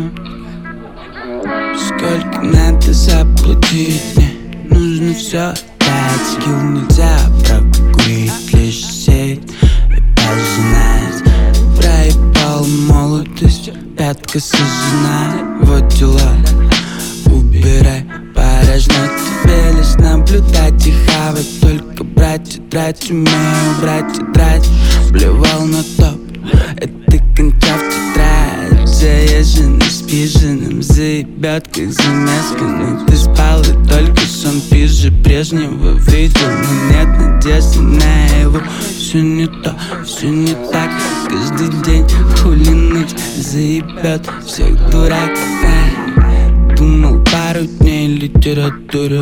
Сколько надо заплатить, мне нужно все отдать. Скилл нельзя прокурить, лишь сеть и пожинать. Проебал молодость, пятка сожжена. Вот дела, убирай порожнет. Тебе лишь наблюдать и хавать. Только брать и трать, умею брать и трать. Плевал на топ, это конча в тетрадь. Заезженный с пиженым заебет, как замесканный. Ты спал и только сон пизже прежнего видел. Но нет надежды на его. Все не то, все не так. Каждый день хули ныть заебет всех дурак. Думал пару дней литературу.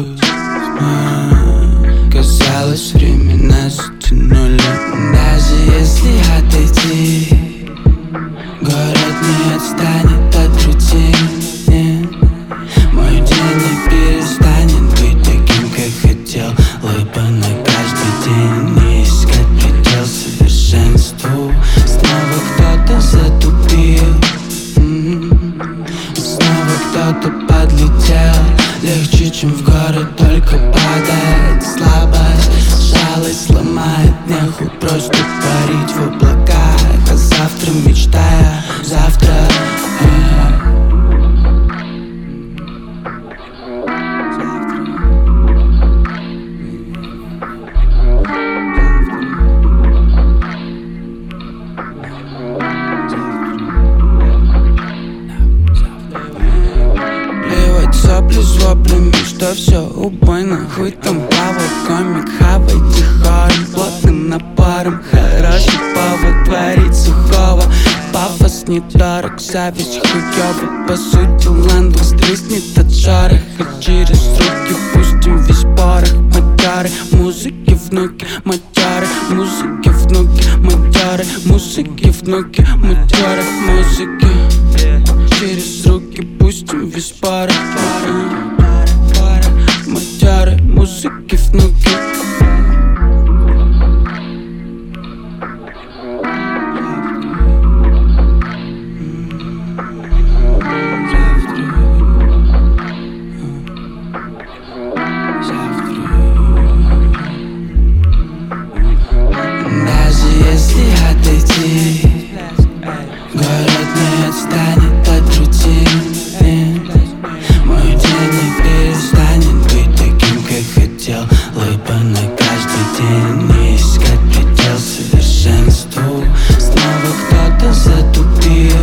Казалось, времена затянули. Даже если отойти, город не отстанет от рутины. Мой день не перестанет быть таким, как хотел. Лыбо на каждый день, не искать предел совершенству. Снова кто-то затупил, снова кто-то подлетел. Легче, чем в город, только падает слабость. Жалость сломает, нехуй просто парить в облаках. А завтра мечтая, завтра сопли с воплями, что все убойно. Хуй там плавал, комик, хавайте хором. Плотным напором, хороший повод творить сухого. Пафос недорог, зависть хуёва. По сути, ландус треснет от шороха. Через руки пустим весь порох. Матеры, музыки, внуки, матеры. Музыки, внуки, матеры. Музыки, внуки, матеры. Музыки через руки пустим весь порох. Матеры, музыки, внуки. Даже если отойти, город не отстанет от рутины. Мой день не перестанет быть таким, как хотел. Лыбо на каждый день, не искать предел совершенству. Снова кто-то затупил,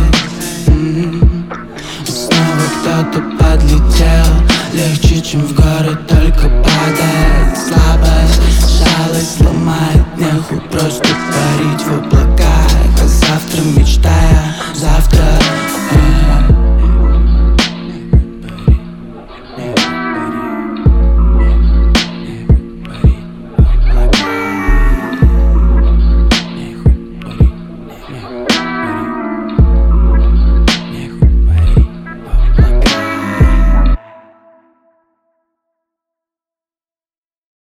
снова кто-то подлетел. Легче, чем в город, только падает слабость. Жалость сломает, нехуй просто парить в облаках.